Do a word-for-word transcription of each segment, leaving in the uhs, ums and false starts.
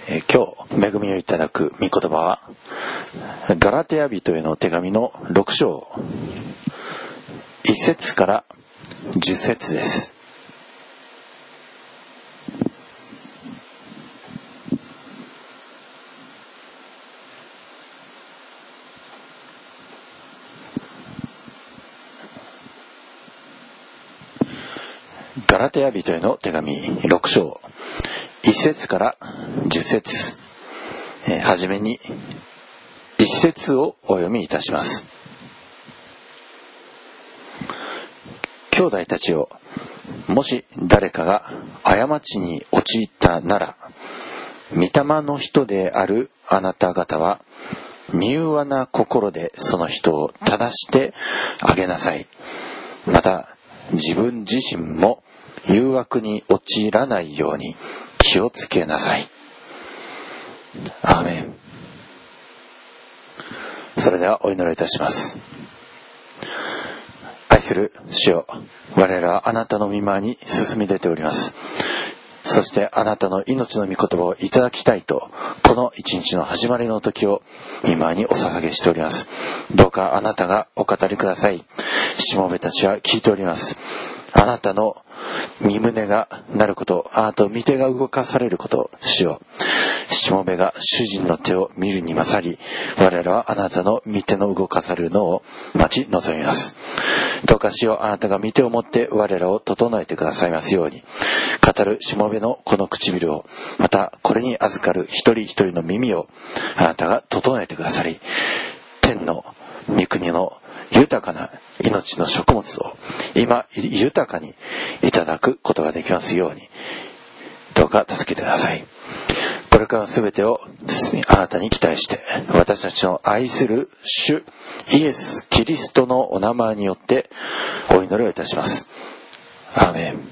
えー、今日恵みをいただく御言葉はガラテヤ人への手紙のろく章いっ節からじゅっ節です。ガラテヤ人への手紙ろく章いっ節からじゅっ節、えー、はじめにいっ節をお読みいたします。兄弟たちよ、もし誰かが過ちに陥ったなら、御霊の人であるあなた方は柔和な心でその人を正してあげなさい。また自分自身も誘惑に陥らないように気をつけなさい。アーメン。それではお祈りいたします。愛する主よ、我らはあなたの御前に進み出ております。そしてあなたの命の御言葉をいただきたいと、この一日の始まりの時を御前にお捧げしております。どうかあなたがお語りください。しもべたちは聞いております。あなたの御胸がなること、あなたの御手が動かされること、主よ。しもべが主人の手を見るに勝り、我らはあなたの御手の動かされるのを待ち望みます。どうか主よ、あなたが御手を持って我らを整えてくださいますように、語るしもべのこの唇を、またこれに預かる一人一人の耳をあなたが整えてくださり、天の御国の豊かな命の食物を今豊かにいただくことができますように、どうか助けてください。これからのすべてをあなたに期待して、私たちの愛する主イエス・キリストのお名前によってお祈りをいたします。アーメン。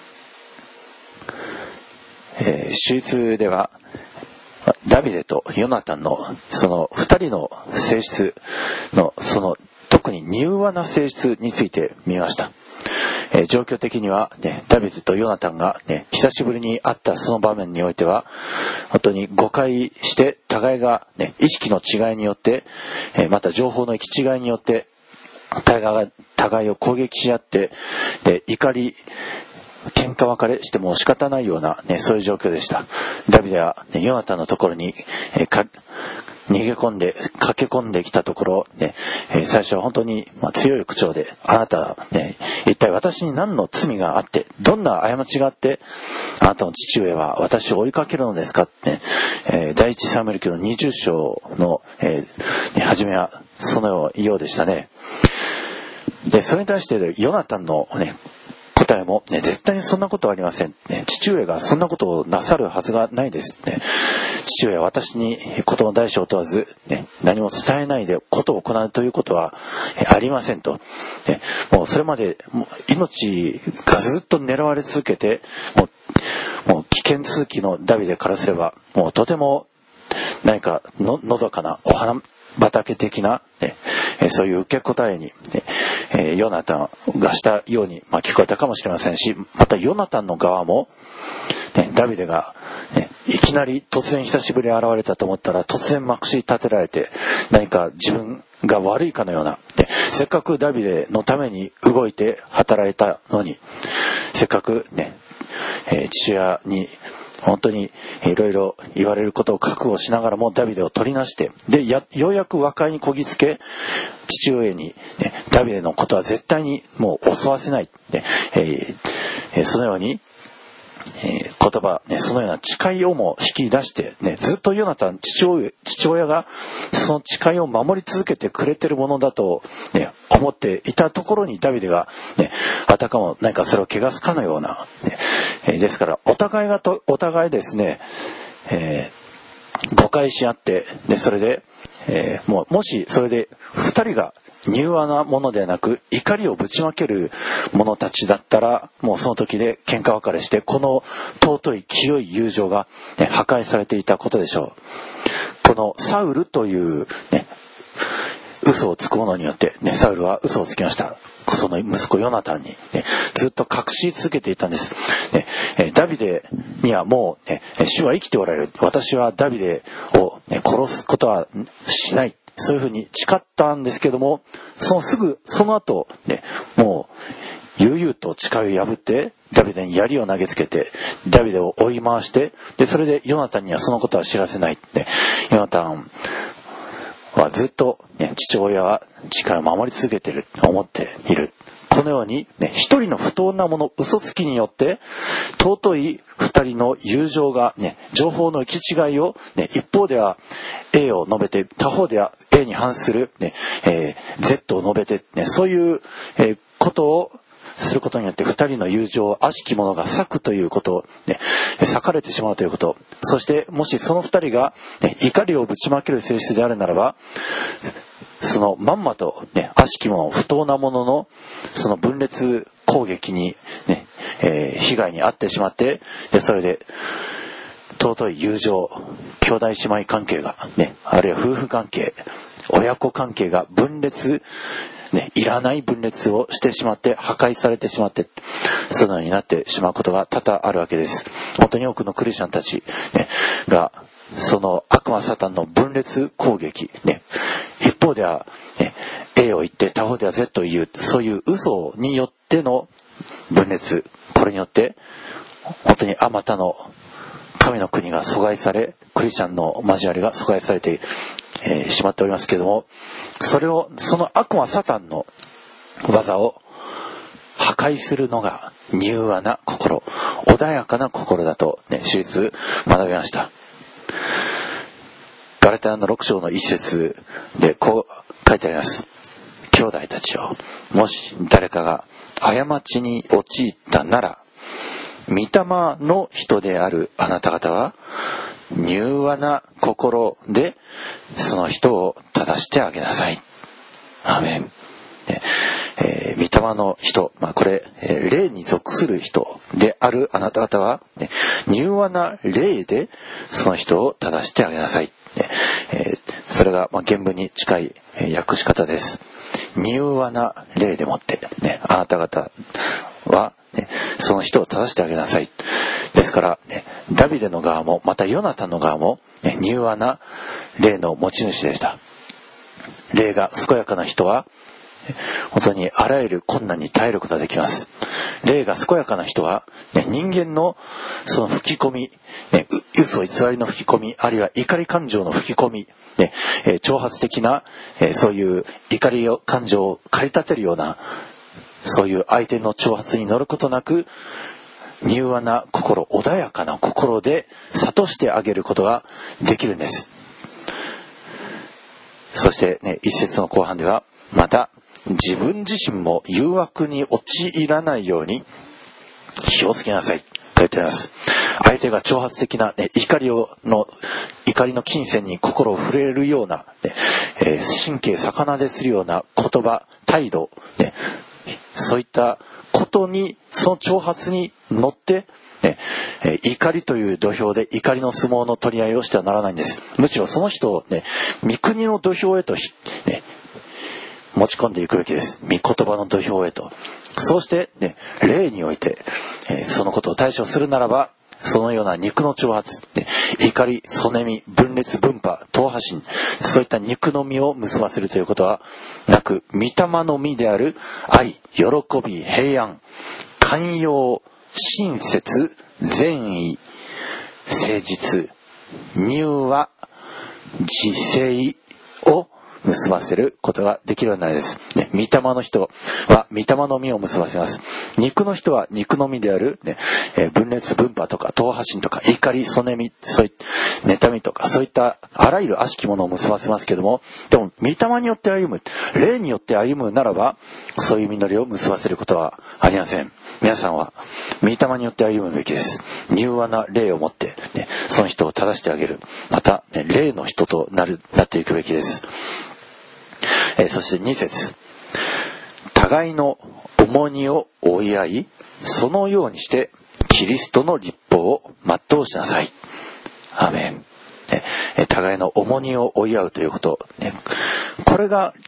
えー、手術ではダビデとヨナタンのその二人の性質のその特に柔和な性質について見ました。えー、状況的には、ね、ダビデとヨナタンが、ね、久しぶりに会ったその場面においては本当に誤解して互いが、ね、意識の違いによって、えー、また情報の行き違いによって互いが互いを攻撃し合ってで怒り喧嘩別れしても仕方ないような、ね、そういう状況でした。ダビデは、ね、ヨナタンのところに、えー、か逃げ込んで駆け込んできたところ、ねえー、最初は本当に、まあ、強い口調で、あなた、ね、一体私に何の罪があってどんな過ちがあってあなたの父上は私を追いかけるのですかって、ねえー、第一サムエル記のにじゅう章の、えーね、初めはそのようでしたね。でそれに対してヨナタンの、ね、答えも、ね、絶対にそんなことはありません、ね、父上がそんなことをなさるはずがないです、ね、父上は私に事の大小問わず、ね、何も伝えないでことを行うということはありませんと、ね、もうそれまでもう命がずっと狙われ続けてもう、もう危険続きのダビデからすればもうとても何かののどかなお花畑的な、ね、そういう受け答えに、ねえー、ヨナタンがしたように、まあ、聞こえたかもしれませんし、またヨナタンの側も、ね、ダビデが、ね、いきなり突然久しぶりに現れたと思ったら突然まくし立てられて何か自分が悪いかのような、ね、せっかくダビデのために動いて働いたのに、せっかくね、えー、父親に本当にいろいろ言われることを覚悟しながらもダビデを取りなしてでやようやく和解にこぎつけ父親に、ね、ダビデのことは絶対にもう襲わせない、ねえー、そのように、えー、言葉、ね、そのような誓いをも引き出して、ね、ずっとヨナタン父親、父親がその誓いを守り続けてくれてるものだと、ね、思っていたところにダビデが、ね、あたかも何かそれを汚すかのような、ねえー、ですからお互いがとお互いですね、えー、誤解し合ってでそれで、えー、もうもしそれでふたりが柔和なものではなく怒りをぶちまける者たちだったらもうその時で喧嘩別れしてこの尊い清い友情が、ね、破壊されていたことでしょう。このサウルという、ね、嘘をつく者によって、ね、サウルは嘘をつきました。 その息子ヨナタンに、ね、ずっと隠し続けていたんです、ね、ダビデにはもう、ね、主は生きておられる、私はダビデを、ね、殺すことはしない、そういうふうに誓ったんですけども、そのすぐその後、ね、もう悠々と誓いを破ってダビデに槍を投げつけてダビデを追い回して、でそれでヨナタンにはそのことは知らせない、ね、ヨナタンはずっと、ね、父親は誓いを守り続けていると思っている。このように、ね、一人の不当なもの、嘘つきによって尊い二人の友情が、ね、情報の行き違いを、ね、一方では A を述べて他方では A に反する、ねえー、Z を述べて、ね、そういう、えー、ことをすることによって二人の友情を悪しき者が裂くということを、ね、裂かれてしまうということ、そしてもしその二人が、ね、怒りをぶちまける性質であるならば、そのまんまと、ね、悪しき者不当なもののその分裂攻撃に、ねえー、被害に遭ってしまって、でそれで尊い友情、兄弟姉妹関係が、ね、あるいは夫婦関係、親子関係が分裂、ね、いらない分裂をしてしまって破壊されてしまって、そのようになってしまうことが多々あるわけです。本当に多くのクリスチャンたち、ね、がその悪魔サタンの分裂攻撃、ね、一方では、ね、A を言って他方では Z を言う、そういう嘘によっての分裂、これによって本当にあまたの神の国が阻害され、クリスチャンの交わりが阻害されて、えー、しまっておりますけれども、それをその悪魔サタンの技を破壊するのが柔和な心、穏やかな心だと、ね、手術学びました。ガラテヤのろく章の一節でこう書いてあります。兄弟たちよ、もし誰かが過ちに陥ったなら、御霊の人であるあなた方は柔和な心でその人を正してあげなさい。アーメン。ねえー、御霊の人、まあ、これ、えー、霊に属する人であるあなた方は、ね、柔和な霊でその人を正してあげなさい。ねえー、それが、まあ、原文に近い、えー、訳し方です。柔和な霊でもって、ね、あなた方は、ね、その人を正してあげなさい。ですから、ね、ダビデの側もまたヨナタンの側も、ね、柔和な霊の持ち主でした。霊が健やかな人は本当にあらゆる困難に耐えることができます。霊が健やかな人は、ね、人間のその吹き込み、ね、嘘偽りの吹き込み、あるいは怒り感情の吹き込み、ねえー、挑発的な、えー、そういう怒り感情を駆り立てるような、そういう相手の挑発に乗ることなく、柔和な心、穏やかな心で諭してあげることができるんです。そしてね、一節の後半では、また自分自身も誘惑に陥らないように気をつけなさいと書いてあります。相手が挑発的な、ね、怒りをの怒りの金銭に心を触れるような、ねえー、神経逆なでするような言葉、態度、ね、そういったことに、その挑発に乗って、ねえー、怒りという土俵で怒りの相撲の取り合いをしてはならないんです。むしろその人を、ね、御国の土俵へと、ね、持ち込んでいくべきです。御言葉の土俵へと。そうして、ね、霊において、えー、そのことを対処するならば、そのような肉の挑発、ね、怒り、そねみ、分裂、分派、党派心、そういった肉の実を結ばせるということはなく、御霊の実である愛、喜び、平安、寛容、親切、善意、誠実、柔和、自制を結ばせることができるようになるんです。ね、御霊の人は御霊の実を結ばせます。肉の人は肉の実である、ねえー、分裂分派とか党派心とか怒り、そねみ、そういった妬みとかそういったあらゆる悪しきものを結ばせますけども、でも御霊によって歩む、霊によって歩むならばそういう実りを結ばせることはありません。皆さんは御霊によって歩むべきです。柔和な霊を持って、ね、その人を正してあげる、また、ね、霊の人となるなっていくべきです。えー、そしてに節、互いの重荷を負い合い、そのようにしてキリストの律法を全うしなさい。アーメン。ね、互いの重荷を負い合うということ、ね、これが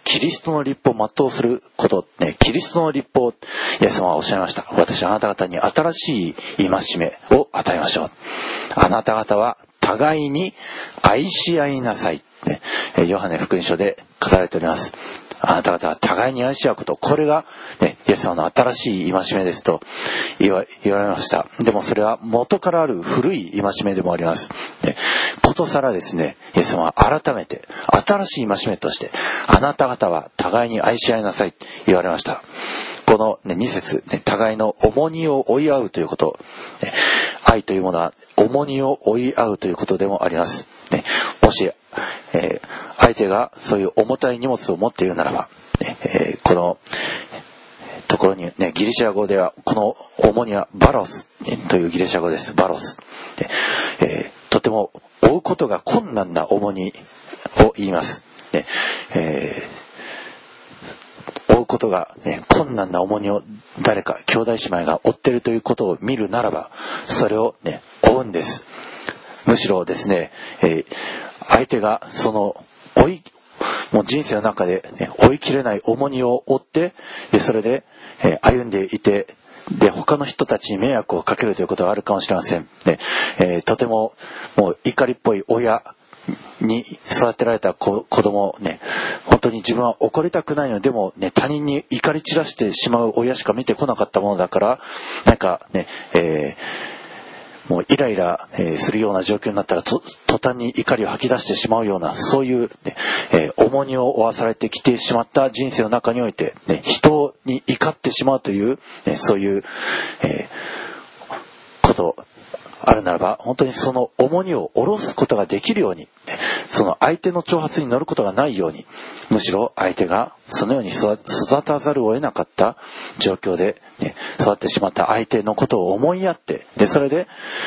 キリストの律法を全うすること、ね、キリストの律法、イエス様はおっしゃいました。私はあなた方に新しい戒めを与えましょう。あなた方は互いに愛し合いなさい、ね、ヨハネ福音書で語られております。あなた方は互いに愛し合うこと、これが、ね、イエス様の新しい戒めですと言わ、言われました。でもそれは元からある古い戒めでもあります。ね、ことさらですね、イエス様は改めて新しい戒めとして、あなた方は互いに愛し合いなさいと言われました。この、ね、に節、ね、互いの重荷を負い合うということ、ね、愛というものは重荷を負い合うということでもあります。ね、もし、えー、相手がそういう重たい荷物を持っているならば、ねえー、このところに、ね、ギリシャ語ではこの重荷はバロスというギリシャ語です。バロス、えー、とても負うことが困難な重荷を言います。ねえー、負うことが、ね、困難な重荷を誰か兄弟姉妹が負っているということを見るならば、それを、ね、負うんです。むしろですね、えー、相手がその負いもう人生の中で、ね、負いきれない重荷を負って、でそれで、えー、歩んでいて、で他の人たちに迷惑をかけるということがあるかもしれません。ねえー、とてももう怒りっぽい親に育てられた子、子供ね、本当に自分は怒りたくないのでも、ね、他人に怒り散らしてしまう親しか見てこなかったものだから、なんかね、えーもうイライラ、えー、するような状況になったらと途端に怒りを吐き出してしまうような、そういう、ねえー、重荷を負わされてきてしまった人生の中において、ね、人に怒ってしまうという、ね、そういう、えー、ことあるならば、本当にその重荷を下ろすことができるように、その相手の挑発に乗ることがないように、むしろ相手がそのように育たざるを得なかった状況で、ね、育ってしまった相手のことを思いやって、でそれで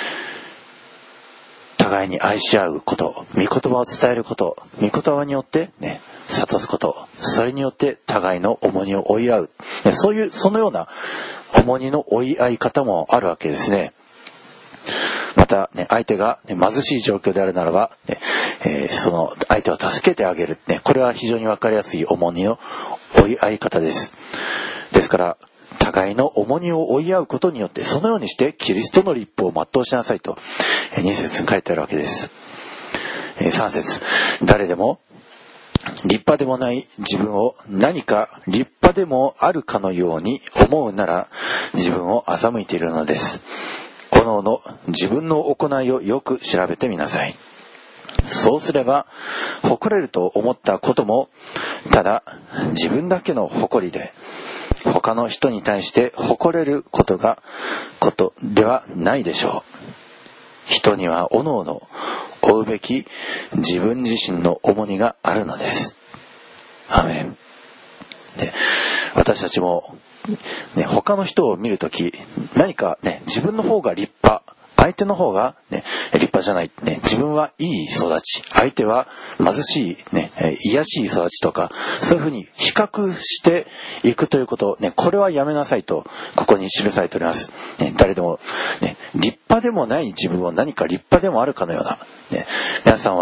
互いに愛し合うこと、御言葉を伝えること、御言葉によって、ね、諭すこと、それによって互いの重荷を負い合う、ね、そういうそのような重荷の負い合い方もあるわけですね。また、ね、相手が、ね、貧しい状況であるならば、ねえー、その相手を助けてあげる、ね、これは非常に分かりやすい重荷の負い合い方です。ですから互いの重荷を負い合うことによって、そのようにしてキリストの律法を全うしなさいとに節に書いてあるわけです。さん節、誰でも立派でもない自分を何か立派でもあるかのように思うなら、自分を欺いているのです。おのおの自分の行いをよく調べてみなさい。そうすれば誇れると思ったこともただ自分だけの誇りで、他の人に対して誇れることがことではないでしょう。人にはおのおの負うべき自分自身の重荷があるのです。アーメン。で、私たちもね、他の人を見るとき、何かね、自分の方が立派、相手の方が、ね、立派じゃない、ね、自分はいい育ち、相手は貧しい、ね、卑しい育ちとか、そういうふうに比較していくということ、ね、これはやめなさいとここに記されております。ね、誰でも、ね、立派でもない自分を何か立派でもあるかのような、ね、皆さん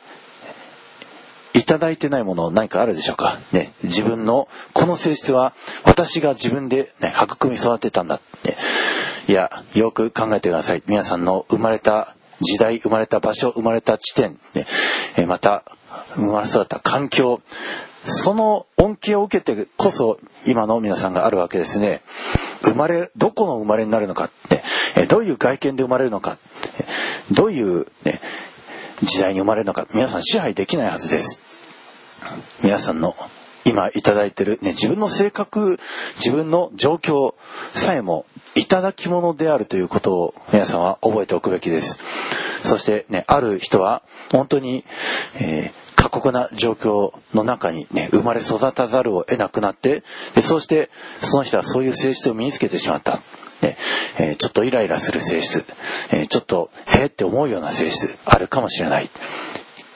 はいただいてないもの何かあるでしょうか、ね、自分のこの性質は私が自分で、ね、育み育てたんだって、いや、よく考えてください。皆さんの生まれた時代、生まれた場所、生まれた地点、ね、また生まれ育った環境、その恩恵を受けてこそ今の皆さんがあるわけですね。生まれ、どこの生まれになるのか、ね、どういう外見で生まれるのか、どういう、ね、時代に生まれるのか、皆さん支配できないはずです。皆さんの今いただいている、ね、自分の性格、自分の状況さえもいただき物であるということを皆さんは覚えておくべきです。そして、ね、ある人は本当に、えー、過酷な状況の中に、ね、生まれ育たざるを得なくなって、でそうしてその人はそういう性質を身につけてしまった。ねえー、ちょっとイライラする性質、えー、ちょっとえーって思うような性質あるかもしれない。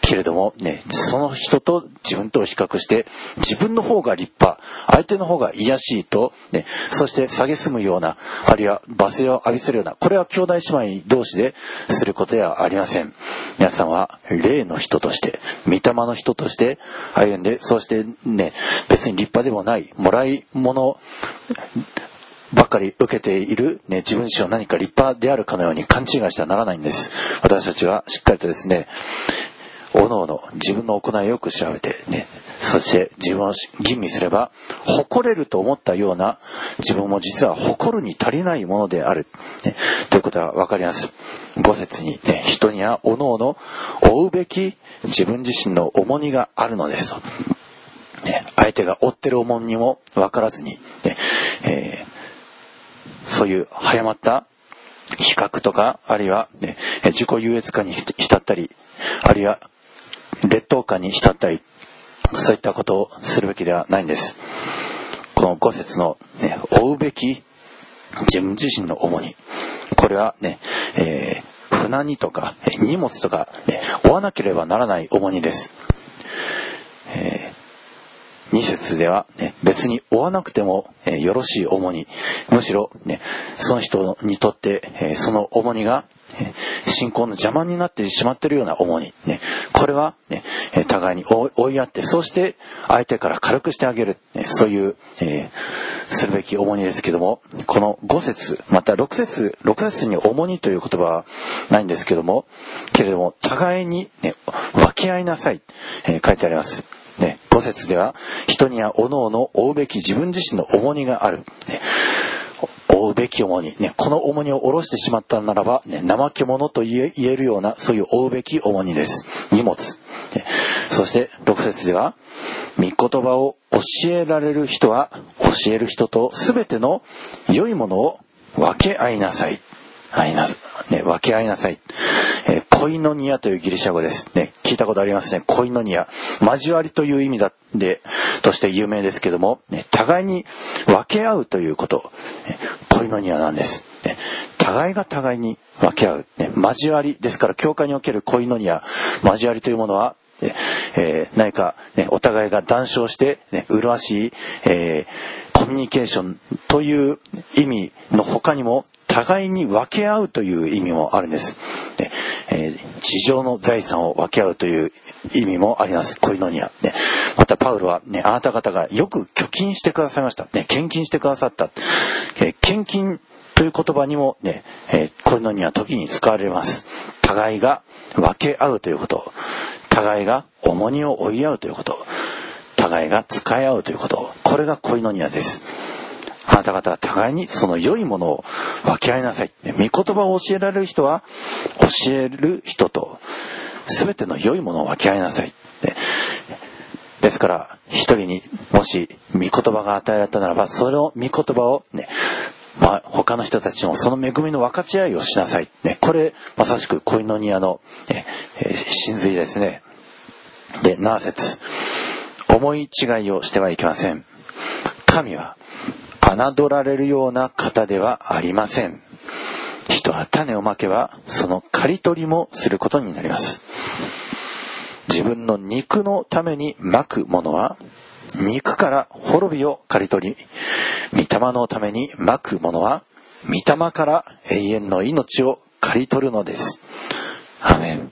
けれどもね、その人と自分とを比較して自分の方が立派、相手の方が卑しいと、ね、そして蔑むような、あるいは罵声を浴びせるような、これは兄弟姉妹同士ですることではありません。皆さんは霊の人として、御霊の人として歩んで、そしてね、別に立派でもないもらい物ばっかり受けている、ね、自分自身は何か立派であるかのように勘違いしてはならないんです。私たちはしっかりとですね、おのおの自分の行いをよく調べてね、そして自分を吟味すれば誇れると思ったような自分も実は誇るに足りないものである、ね、ということは分かります。ご節に、ね、人にはおのおの負うべき自分自身の重荷があるのですと、ね、相手が負ってる重荷も分からずに、ねえー、そういう早まった比較とか、あるいは、ね、自己優越感に浸ったり、あるいは劣等感に浸ったり、そういったことをするべきではないんです。このご節の、ね、負うべき自分自身の重荷、これはね、えー、船荷とか荷物とか、ね、負わなければならない重荷です。えー、に節では、ね、別に負わなくても、えー、よろしい重荷、むしろ、ね、その人にとって、えー、その重荷が信仰の邪魔になってしまっているような重荷、ね、これは、ね、互いに追い合って、そして相手から軽くしてあげる、ね、そういう、えー、するべき重荷ですけども、このご節またろく節ろく節に重荷という言葉はないんですけども、けれども互いに、ね、分け合いなさい、えー、書いてあります。ね、ご節では人にはおのおの負うべき自分自身の重荷がある、ね、負うべき重荷、ね、この重荷を下ろしてしまったならば、ね、怠け者と言え、言えるようなそういう負うべき重荷です。荷物、ね、そしてろく節では御言葉を教えられる人は教える人とすべての良いものを分け合いなさい、合いな、ね、分け合いなさい、えー、コイノニアというギリシャ語です、ね、聞いたことありますね。コイノニア、交わりという意味だでとして有名ですけども、ね、互いに分け合うということ、ね、コイノニアなんです、ね、互いが互いに分け合う、ね、交わりですから、教会におけるコイノニア、交わりというものは、えー、何か、ね、お互いが談笑して、ね、麗しい、えー、コミュニケーションという意味の他にも、互いに分け合うという意味もあるんです、ねえー、地上の財産を分け合うという意味もあります。コイノニア、ね、またパウロは、ね、あなた方がよく献金してくださいました、ね、献金してくださった、えー、献金という言葉にも、ねえー、コイノニア時に使われます。互いが分け合うということ、互いが重荷を負い合うということ、互いが使い合うということ、これがコイノニアです。あなた方は互いにその良いものを分け合いなさい。御言葉を教えられる人は教える人と全ての良いものを分け合いなさい。ですから一人にもし御言葉が与えられたならば、その御言葉をね、まあ、他の人たちもその恵みの分かち合いをしなさい、ね、これまさしくコイノニアの、ねえー、真髄ですね。で、なな節、思い違いをしてはいけません。神は侮られるような方ではありません。人は種をまけばその刈り取りもすることになります。自分の肉のためにまくものは肉から滅びを刈り取り、御霊のためにまくものは御霊から永遠の命を刈り取るのです。アーメン。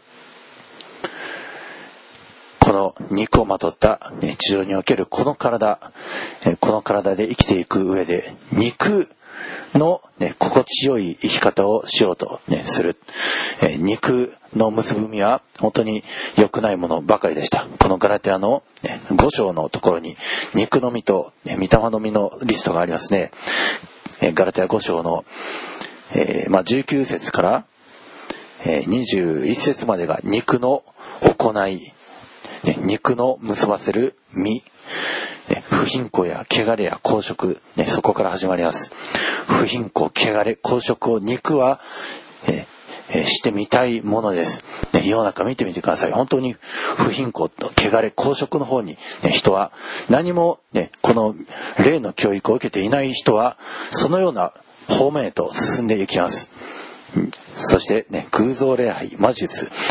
この肉をまとった、ね、地上におけるこの体、この体で生きていく上で肉の、ね、心地よい生き方をしようと、ね、する、えー、肉の結ぶ身は本当に良くないものばかりでした。このガラテヤの、ね、ご章のところに肉の実と、ね、御霊の実のリストがありますね。えー、ガラテヤご章の、えーまあ、じゅうきゅう節から、えー、にじゅういち節までが肉の行い、ね、肉の結ばせる実、ね、不貧困や汚れや公職、ね、そこから始まります。不貧困、汚れ、公職を肉は、えー、してみたいものです、ね、世の中見てみてください。本当に不貧困と汚れ、公職の方に、ね、人は何も、ね、この霊の教育を受けていない人はそのような方面へと進んでいきます。そして、ね、偶像礼拝、魔術、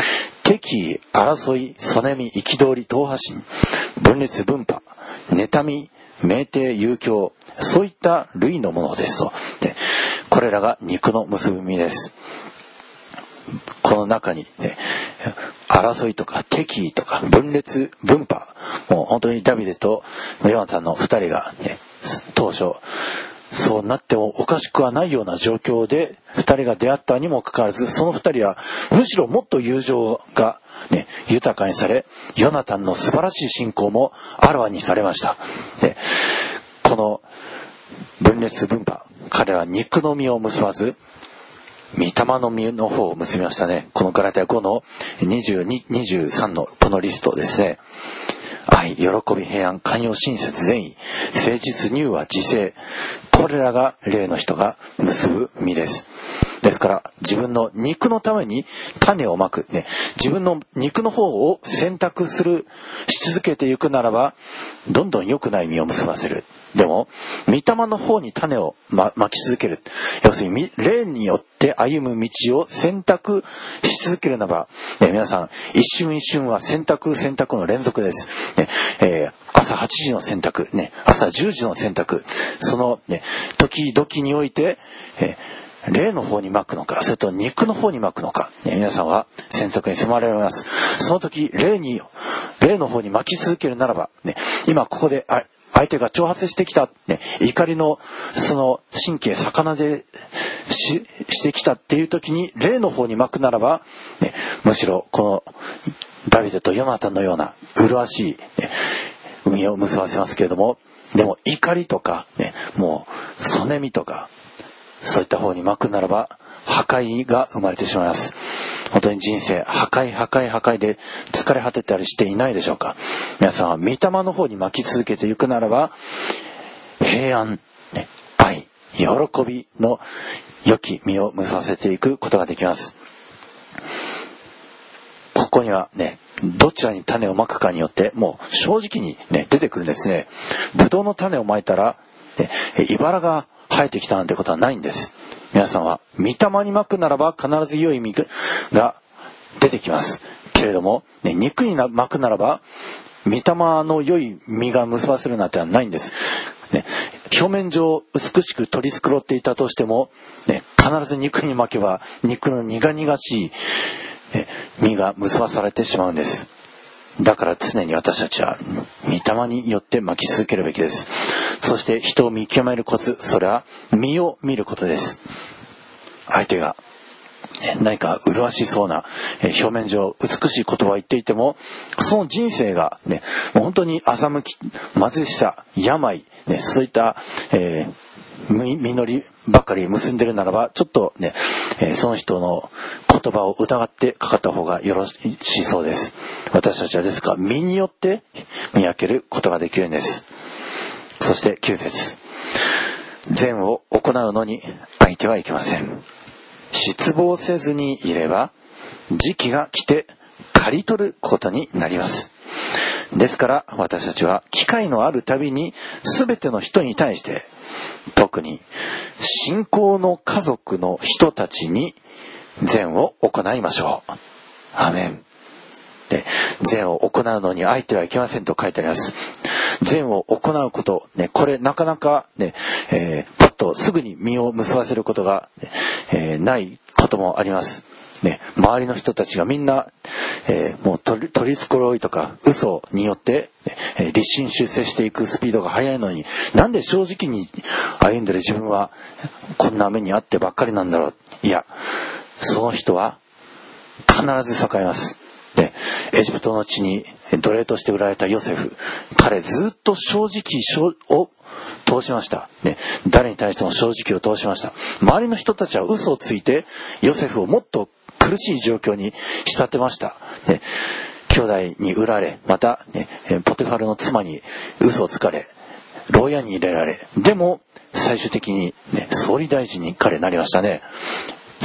敵意、争い、そねみ、憤り、党派心、分裂、分派、妬み、酩酊、遊興、そういった類のものですと。で、これらが肉の結び目です。この中にね、争いとか敵意とか分裂分派、もう本当にダビデとヨナタンの二人がね、当初そうなってもおかしくはないような状況で二人が出会ったにもかかわらず、その二人はむしろもっと友情がね、豊かにされ、ヨナタンの素晴らしい信仰もあらわにされました。で、この分裂分派、彼は肉の実を結ばず御霊の実の方を結びましたね。このガラテヤごのにじゅうに、にじゅうさんのこのリストですね。愛、喜び、平安、寛容、親切、善意、誠実、柔和、自制、これらが霊の人が結ぶ実です。ですから自分の肉のために種をまく、ね、自分の肉の方を選択するし続けていくならば、どんどん良くない実を結ばせる。でも御霊の方に種を、ま、まき続ける、要するに霊によって歩む道を選択し続けるならば、ね、皆さん一瞬一瞬は選択選択の連続です、ねえー、朝はちじの選択、ね、朝じゅうじの選択、その、ね、時々において、えー霊の方にまくのか、それと肉の方にまくのか、ね、皆さんは選択に迫られます。その時霊に霊の方にまき続けるならば、ね、今ここであ相手が挑発してきた、ね、怒りのその神経逆で し, してきたっていう時に霊の方にまくならば、ね、むしろこのダビデとヨナタンのような麗しい、ね、実を結ばせますけれども、でも怒りとか、ね、もうそねみとか、そういった方にまくならば破壊が生まれてしまいます。本当に人生破壊破壊破壊で疲れ果てたりしていないでしょうか。皆さんは御霊の方にまき続けていくならば、平安、ね、愛、喜びの良き実を結ばせていくことができます。ここにはね、どちらに種をまくかによってもう正直に、ね、出てくるんですね。ブドウの種をまいたら、ね、茨が生えてきたなんてことはないんです。皆さんは御霊にまくならば必ず良い実が出てきますけれども、ね、肉にまくならば御霊の良い実が結ばせるなんてはないんです、ね、表面上美しく取り繕っていたとしても、ね、必ず肉にまけば肉の苦々しい、ね、実が結ばされてしまうんです。だから常に私たちは御霊によってまき続けるべきです。そして人を見極めるコツ、それは実を見ることです。相手が何か麗しそうな表面上美しい言葉を言っていても、その人生がね、もう本当に欺き、貧しさ、病、ね、そういった、えー、実りばかり結んでるならば、ちょっとね、えー、その人の言葉を疑ってかかった方がよろしそうです。私たちはですから実によって見分けることができるんです。そしてきゅう節、善を行うのに相手はいけません。失望せずにいれば時期が来て刈り取ることになります。ですから私たちは機会のあるたびに全ての人に対して、特に信仰の家族の人たちに善を行いましょう。アーメン。で、善を行うのに相手はいけませんと書いてあります。善を行うこと、ね、これなかなか、ねえー、パッとすぐに実を結ばせることが、えー、ないこともあります。ね、周りの人たちがみんな、えー、もう取り、取り繕いとか嘘によって、えー、立身出世していくスピードが速いのに、なんで正直に歩んでる自分はこんな目にあってばっかりなんだろう。いや、その人は必ず栄えます。で、エジプトの地に奴隷として売られたヨセフ、彼ずっと正直を通しました、ね、誰に対しても正直を通しました。周りの人たちは嘘をついてヨセフをもっと苦しい状況に仕立てました、ね、兄弟に売られ、また、ね、ポテファルの妻に嘘をつかれ、牢屋に入れられ、でも最終的に、ね、総理大臣に彼なりましたね。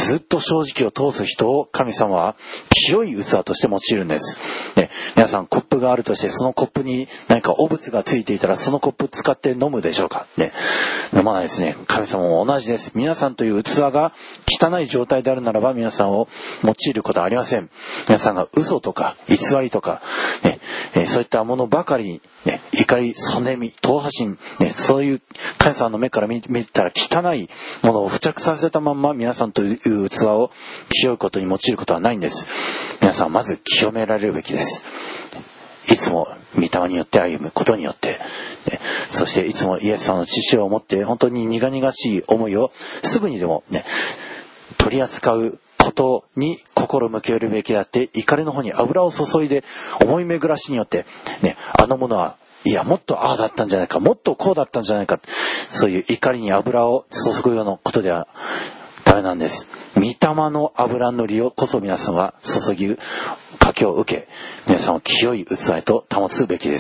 ずっと正直を通す人を神様は清い器として用いるんです、ね、皆さんコップがあるとして、そのコップに何か汚物がついていたらそのコップ使って飲むでしょうか、ね、飲まないですね。神様も同じです。皆さんという器が汚い状態であるならば皆さんを用いることはありません。皆さんが嘘とか偽りとか、ねえー、そういったものばかりに、ね、怒り、そねみ、党派心、ね、そういう神様の目から見たら汚いものを付着させたまんま皆さんという器を清いことに用いることはないんです。皆さんはまず清められるべきです。いつも御霊によって歩むことによって、ね、そしていつもイエス様の血潮を持って本当に苦々しい思いをすぐにでもね取り扱うことに心向けるべきだって、怒りの方に油を注いで思い巡らしによって、ね、あのものはいやもっとああだったんじゃないか、もっとこうだったんじゃないか、そういう怒りに油を注ぐようなことではダメなんです。御霊の油のりをこそ皆さんは注ぎかけを受け、皆さんを清い器へと保つべきです。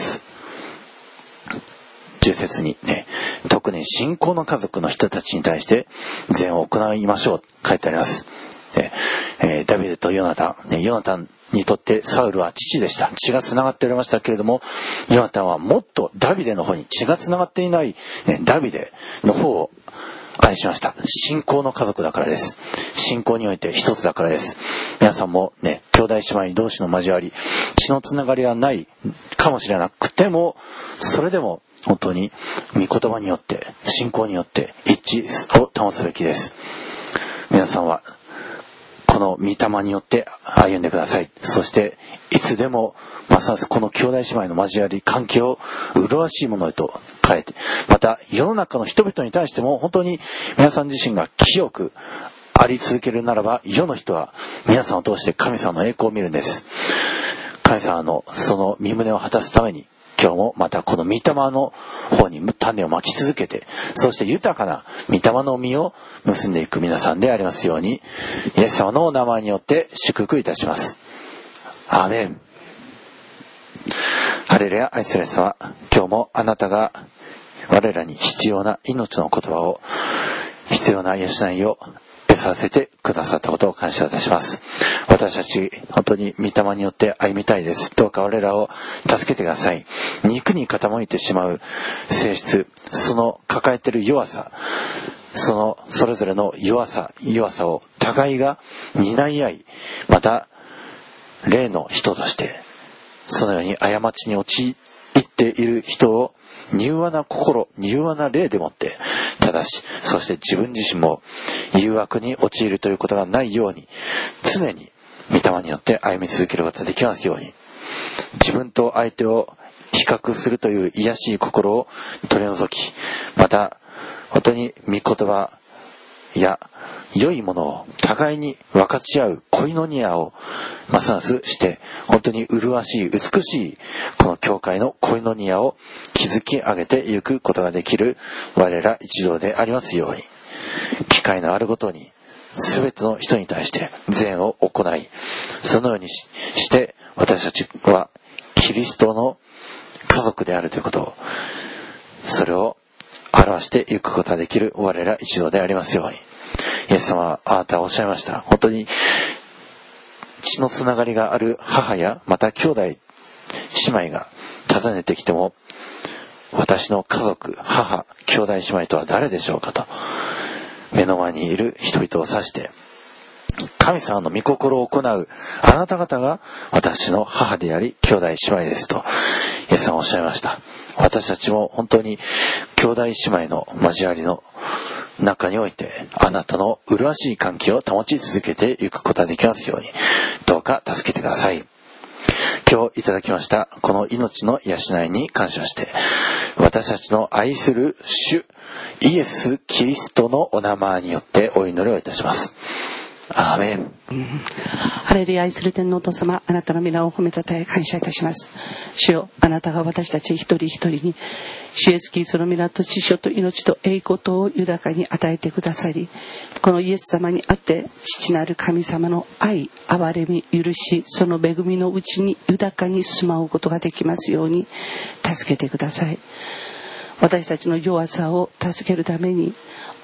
じゅう節にね、特に信仰の家族の人たちに対して善を行いましょう書いてあります。えー、ダビデとヨナタン、ね、ヨナタンにとってサウルは父でした。血がつながっておりましたけれども、ヨナタンはもっとダビデの方に血がつながっていない、ね、ダビデの方を愛しました。信仰の家族だからです。信仰において一つだからです。皆さんもね、兄弟姉妹同士の交わり、血のつながりはないかもしれなくても、それでも本当に御言葉によって信仰によって一致を保つべきです。皆さんはこの御霊によって歩んでください。そしていつでもますますこの兄弟姉妹の交わり関係を麗しいものへと変えて、また世の中の人々に対しても本当に皆さん自身が清くあり続けるならば、世の人は皆さんを通して神様の栄光を見るんです。神様のその身旨を果たすために、今日もまたこの御霊の方に種をまき続けて、そして豊かな御霊の実を結んでいく皆さんでありますように、イエス様のお名前によって祝福いたします。アーメン。ハレルヤ。愛する様、今日もあなたが我らに必要な命の言葉を、必要な養いを得させてくださったことを感謝いたします。私たち本当に御霊によって歩みたいです。どうか我らを助けてください。肉に傾いてしまう性質、その抱えている弱さ、そのそれぞれの弱さ弱さを互いが担い合い、また霊の人としてそのように過ちに陥っている人を柔和な心、柔和な霊でもって正し、そして自分自身も誘惑に陥るということがないように、常に御霊によって歩み続けることができますように、自分と相手を比較するという卑しい心を取り除き、また本当に御言葉や良いものを互いに分かち合うコイノニアをますますして、本当に麗しい美しいこの教会のコイノニアを築き上げていくことができる我ら一同でありますように、機会のあるごとに全ての人に対して善を行い、そのようにして私たちはキリストの家族であるということを、それを表していくことができる我ら一同でありますように。イエス様はあなたはおっしゃいました。本当に血のつながりがある母やまた兄弟姉妹が訪ねてきても、私の家族、母、兄弟姉妹とは誰でしょうかと、目の前にいる人々を指して、神様の御心を行うあなた方が私の母であり兄弟姉妹ですとイエス様はおっしゃいました。私たちも本当に兄弟姉妹の交わりの中においてあなたの麗しい関係を保ち続けていくことができますように、どうか助けてください。今日いただきましたこの命の養いに感謝して、私たちの愛する主イエス・キリストのお名前によってお祈りをいたします。アーメン。 ハレルヤ。愛する天のお父様、あなたの皆を褒めたたえ感謝いたします。主よ、あなたが私たち一人一人に主イエスキリストの皆と知性と命と栄光とを豊かに与えてくださり、このイエス様にあって父なる神様の愛、憐れみ、許し、その恵みのうちに豊かに住まうことができますように助けてください。私たちの弱さを助けるために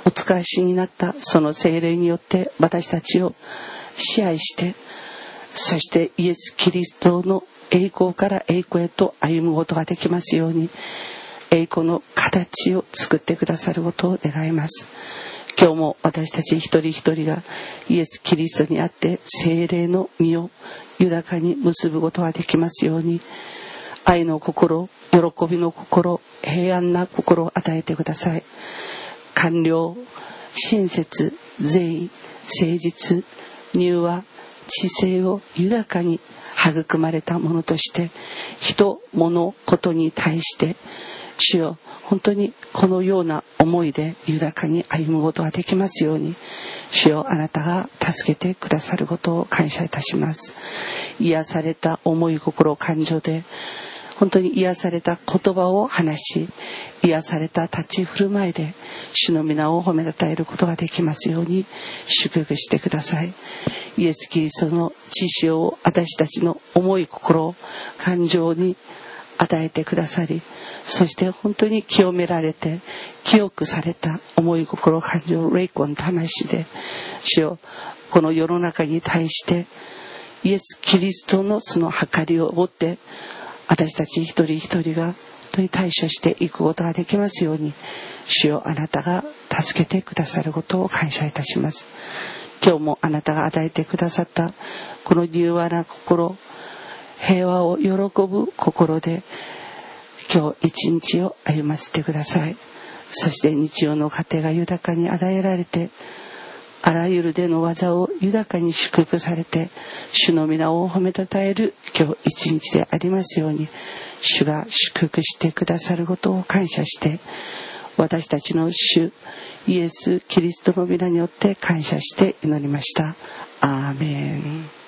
お使わしになったその聖霊によって私たちを支配して、そしてイエス・キリストの栄光から栄光へと歩むことができますように、栄光の形を作ってくださることを願います。今日も私たち一人一人がイエス・キリストにあって聖霊の実を豊かに結ぶことができますように、愛の心、喜びの心、平安な心を与えてください。寛良、親切、善意、誠実、柔和、知性を豊かに育まれたものとして、人、物、ことに対して主よ、本当にこのような思いで豊かに歩むことができますように、主よ、あなたが助けてくださることを感謝いたします。癒された思い、心、感情で本当に癒された言葉を話し、癒された立ち振る舞いで主の皆を褒めたたえることができますように祝福してください。イエス・キリストの知識を私たちの思い、心、感情に与えてくださり、そして本当に清められて清くされた思い、心、感情、霊魂、魂で主よ、この世の中に対してイエス・キリストのその計りを持って私たち一人一人が本当に対処していくことができますように、主よ、あなたが助けてくださることを感謝いたします。今日もあなたが与えてくださったこの柔和な心、平和を喜ぶ心で今日一日を歩ませてください。そして日曜の糧が豊かに与えられて、あらゆる手の技を豊かに祝福されて、主の皆を褒めたたえる今日一日でありますように、主が祝福してくださることを感謝して、私たちの主イエス・キリストの皆によって感謝して祈りました。アーメン。